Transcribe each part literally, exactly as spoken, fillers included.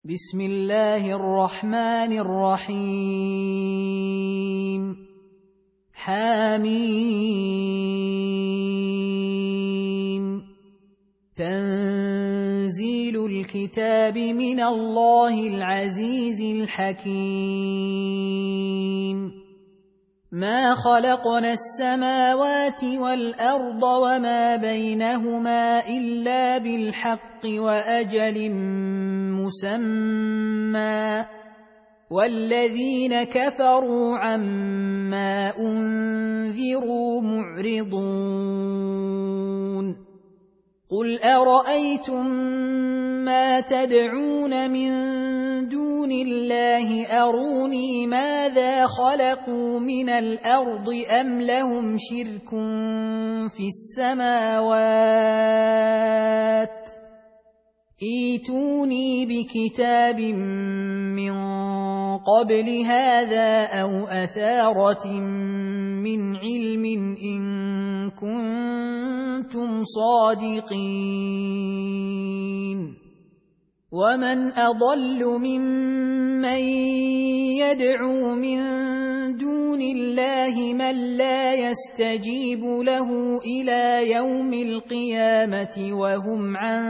بسم الله الرحمن الرحيم حميم تنزيل الكتاب من الله العزيز الحكيم ما خلقنا السماوات والأرض وما بينهما إلا بالحق وأجل مسمى والذين كفروا عما أنذروا معرضون قل أرأيتم ما تدعون من دون الله أروني ماذا خلقوا من الأرض أم لهم شرك في السماوات ائتوني بكتاب من قبل هذا أو أثارة من علم إن كنتم صادقين ومن أضل ممن يدعو من دون الله من لا يستجيب له إلى يوم القيامة وهم عن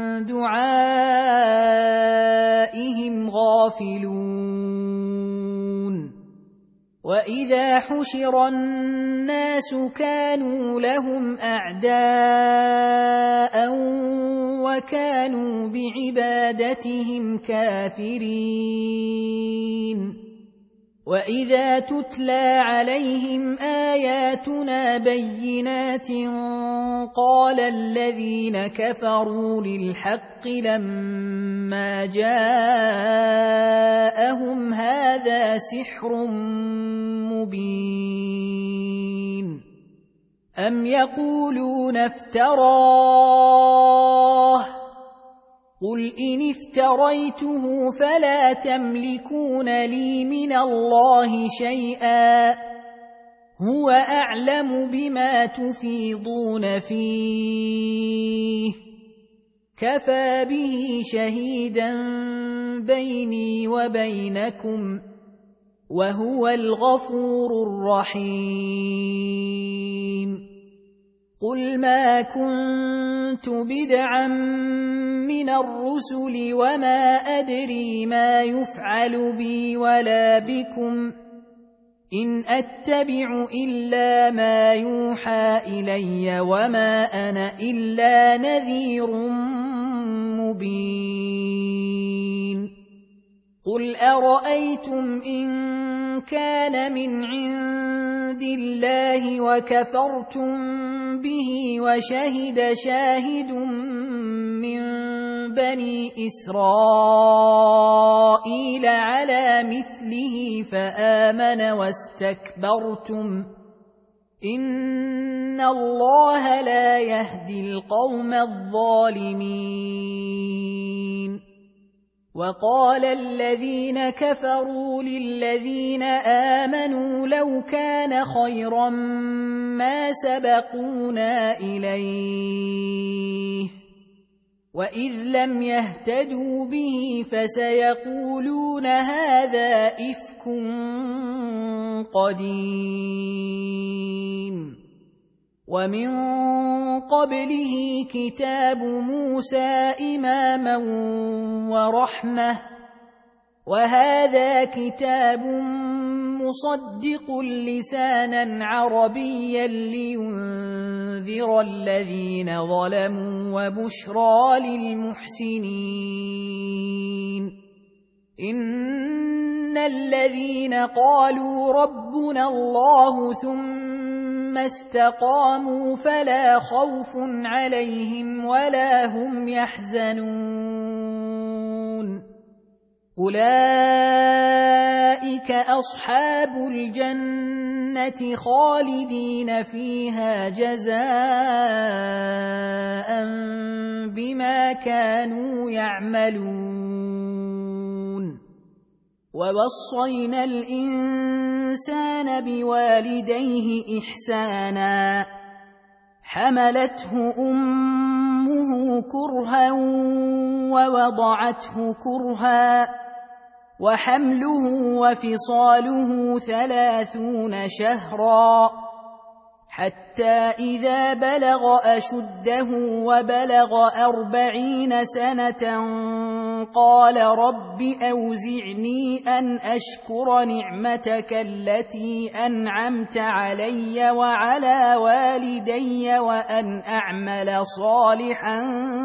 دعائهم غافلون وإذا حشر الناس كانوا لهم أعداء وكانوا بعبادتهم كافرين وإذا تتلى عليهم آياتنا بينات قال الذين كفروا للحق لما جاءهم هذا سحر مبين أم يقولون افتراه قل إن افتريته فلا تملكون لي من الله شيئا هو أعلم بما تفيضون فيه كفى به شهيدا بيني وبينكم وهو الغفور الرحيم قل ما كنت بدعا من الرسل وما أدري ما يفعل بي ولا بكم إن أتبع إلا ما يوحى إلي وما أنا إلا نذير مبين قل أرأيتم إن كان من عند الله وكفرتم به وشهد شاهد من بني إسرائيل على مثله فآمن واستكبرتم إن الله لا يهدي القوم الظالمين وقال الذين كفروا للذين آمنوا لو كان خيرا ما سبقونا إليه وإذ لم يهتدوا به فسيقولون هذا إفك قديم ومن قبله كتاب موسى إماما ورحمة وهذا كتاب مصدق لسانا عربيا لينذر الذين ظلموا وبشرى للمحسنين إن الذين قالوا ربنا الله ثم استقاموا فلا خوف عليهم ولا هم يحزنون أولئك أصحاب الجنة خالدين فيها جزاء بما كانوا يعملون ووصينا الإنسان بوالديه إحسانا حملته أمه كرها ووضعته كرها وحمله وفصاله ثلاثون شهرا حتى إذا بلغ أشده وبلغ أربعين سنة قال رب أوزعني أن أشكر نعمتك التي أنعمت علي وعلى والدي وأن أعمل صالحا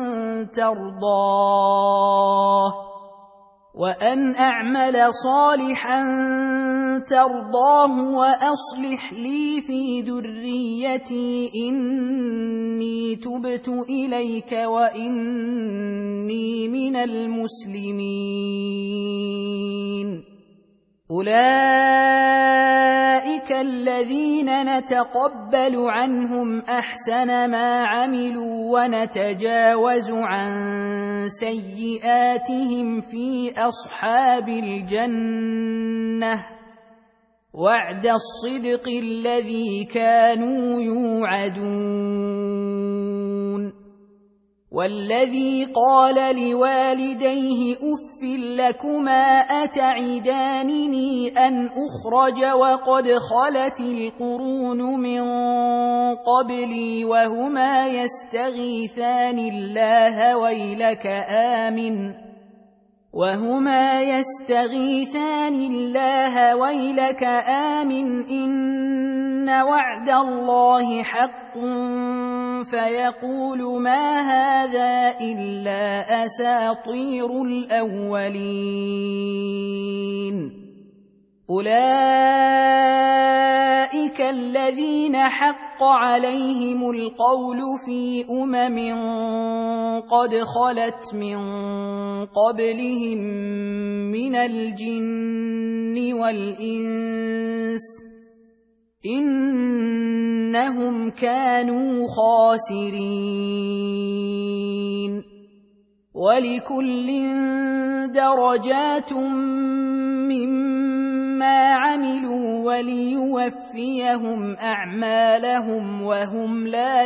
ترضاه وأن أعمل صالحا ترضاه وأصلح لي في ذريتي إني تبت إليك وإني من المسلمين. أولئك الذين نتقبل عنهم أحسن ما عملوا ونتجاوز عن سيئاتهم في أصحاب الجنة وعد الصدق الذي كانوا يوعدون. والذي قال لوالديه أف لكما أتعدانني أن أخرج وقد خلت القرون من قبلي وهما يستغيثان الله ويلك آمن وهما يستغيثان الله ويلك آمن إن وعد الله حق فيقول ما هذا إلا أساطير الأولين. أولئك الذين حق عليهم القول في أمم قد خلت من قبلهم من الجن والإنس إنهم كانوا خاسرين. ولكل درجات مما عملوا وليوفيهم أعمالهم وهم لا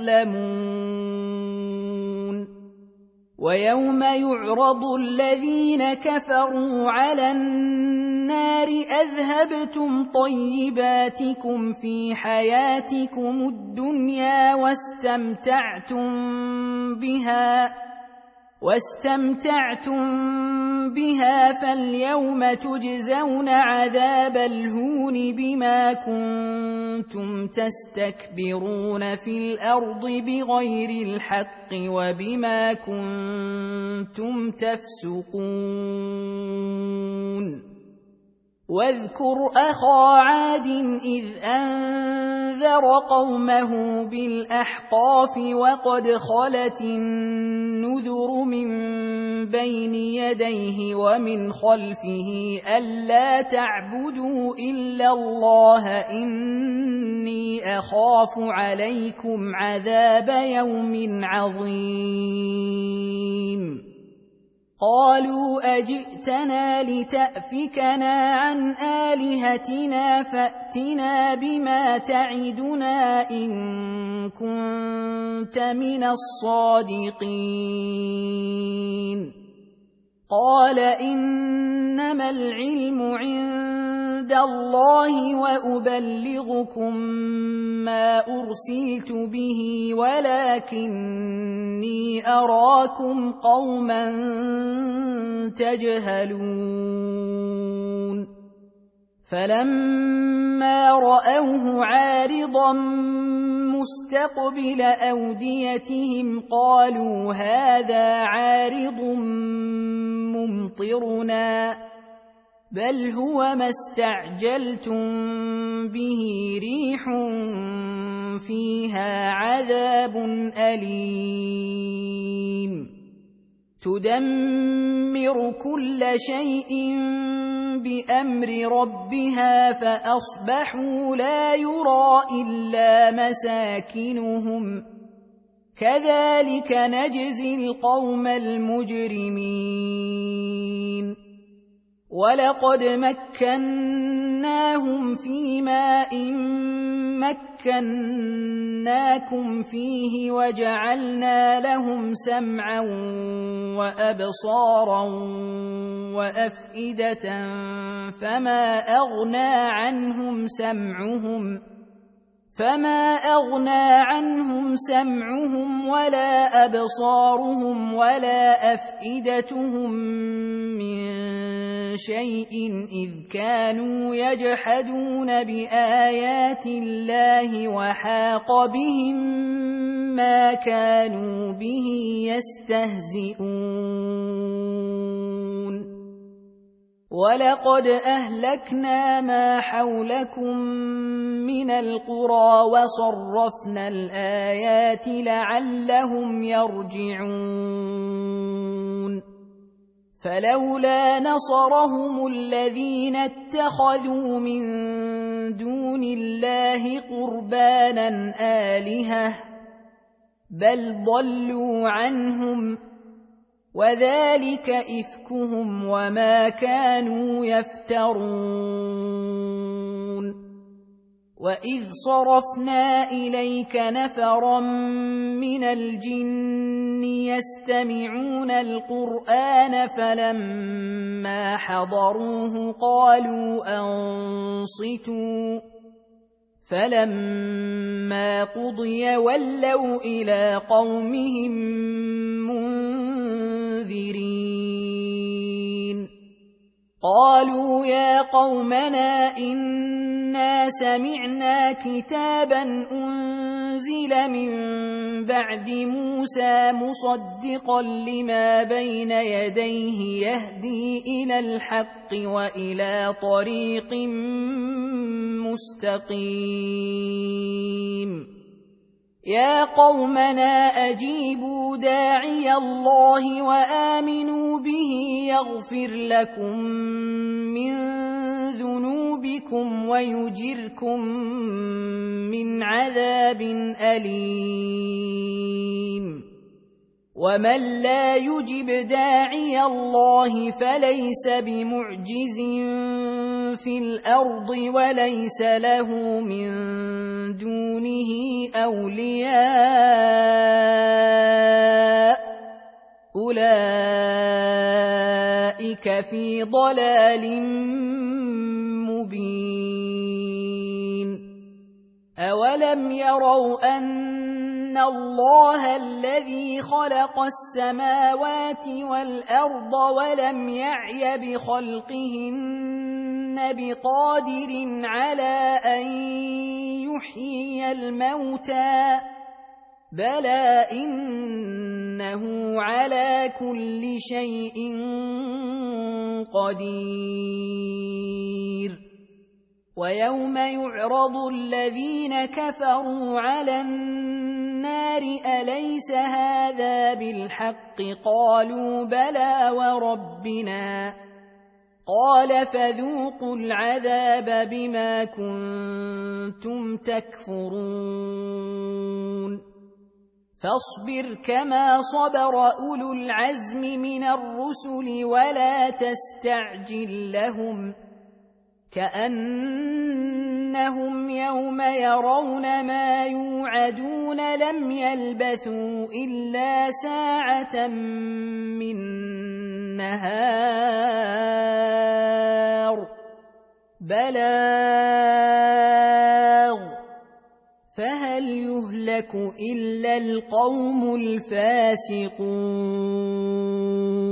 يظلمون. ويوم يعرض الذين كفروا على النار أذهبتم طيباتكم في حياتكم الدنيا واستمتعتم بها واستمتعتم بها فاليوم تجزون عذاب الهون بما كنتم تستكبرون في الأرض بغير الحق وبما كنتم تفسقون. واذكر أخا عاد إذ أنذر قومه بالأحقاف وقد خلت النذر من بين يديه ومن خلفه ألا تعبدوا إلا الله إني أخاف عليكم عذاب يوم عظيم. قالوا أجئتنا لتأفكنا عن آلهتنا فأتنا بما تعدنا إن كنت من الصادقين. قال إنما العلم عند الله وأبلغكم ما أرسلت به ولكني أراكم قوما تجهلون. فلما رأوه عارضا مستقبل أوديتهم قالوا هذا عارض ممطرنا بل هو ما استعجلتم به ريح فيها عذاب أليم تدمر كل شيء بأمر ربها فأصبحوا لا يرى إلا مساكنهم كذلك نجزي القوم المجرمين. وَلَقَدْ مَكَّنَّاهُمْ فِي مَاءٍ مَّكَّنَّاكُمْ فِيهِ وَجَعَلْنَا لَهُمْ سَمْعًا وَأَبْصَارًا وَأَفْئِدَةً فَمَا أَغْنَىٰ عَنْهُمْ سَمْعُهُمْ فما أغنى عنهم سمعهم ولا أبصارهم ولا أفئدتهم من شيء إذ كانوا يجحدون بآيات الله وحاق بهم ما كانوا به يستهزئون وَلَقَدْ أَهْلَكْنَا مَا حَوْلَكُمْ مِنَ الْقُرَىٰ وَصَرَّفْنَا الْآيَاتِ لَعَلَّهُمْ يَرْجِعُونَ فَلَوْلَا نَصَرَهُمُ الَّذِينَ اتَّخَذُوا مِن دُونِ اللَّهِ قُرْبَانًا آلِهَةً بَلْ ضَلُّوا عَنْهُمْ وَذَلِكَ إِفْكُهُمْ وَمَا كَانُوا يَفْتَرُونَ وَإِذْ صَرَفْنَا إِلَيْكَ نَفَرًا مِّنَ الْجِنِّ يَسْتَمِعُونَ الْقُرْآنَ فَلَمَّا حَضَرُوهُ قَالُوا أَنصِتُوا فَلَمَّا قُضِيَ وَلَّوْا إِلَىٰ قَوْمِهِم مُّنذِرِينَ قَالُوا يَا قَوْمَنَا إِنَّا سَمِعْنَا كِتَابًا أُنزِلَ مِن بَعْدِ مُوسَىٰ مُصَدِّقًا لِّمَا بَيْنَ يَدَيْهِ يَهْدِي إِلَى الْحَقِّ وَإِلَىٰ طَرِيقٍ مُّسْتَقِيمٍ يَا قَوْمَنَا أَجِيبُوا دَاعِيَ اللَّهِ وَآمِنُوا بِهِ يَغْفِرْ لَكُم مِّن ذُنُوبِكُمْ وَيُجِرْكُم مِّنْ عَذَابٍ أَلِيمٍ وَمَن لَّا يُجِبْ دَاعِيَ اللَّهِ فَلَيْسَ بِمُعْجِزٍ فِي الْأَرْضِ وَلَيْسَ لَهُ مِن دُونِهِ أَوْلِيَاءُ أُولَٰئِكَ فِي ضَلَالٍ مُّبِينٍ أَوَلَمْ يَرَوْا أَنَّ اللَّهَ الَّذِي خَلَقَ السَّمَاوَاتِ وَالْأَرْضَ وَلَمْ يَعْيَ بِخَلْقِهِنَّ بِقَادِرٍ عَلَىٰ أَن يُحْيِيَ الْمَوْتَىٰ بَلَىٰ إِنَّهُ عَلَىٰ كُلِّ شَيْءٍ قَدِيرٌ وَيَوْمَ يُعْرَضُ الَّذِينَ كَفَرُوا عَلَى النَّارِ أَلَيْسَ هَٰذَا بِالْحَقِّ قَالُوا بَلَىٰ وَرَبِّنَا قَالَ فَذُوقُوا الْعَذَابَ بِمَا كُنتُمْ تَكْفُرُونَ فَاصْبِرْ كَمَا صَبَرَ أُولُو الْعَزْمِ مِنَ الرُّسُلِ وَلَا تَسْتَعْجِل لَّهُمْ كَأَنَّهُمْ يَوْمَ يَرَوْنَ مَا يُوعَدُونَ لَمْ يَلْبَثُوا إِلَّا سَاعَةً مِّن نَّهَارٍ بَلَاغٌ فَهَلْ يُهْلَكُ إِلَّا الْقَوْمُ الْفَاسِقُونَ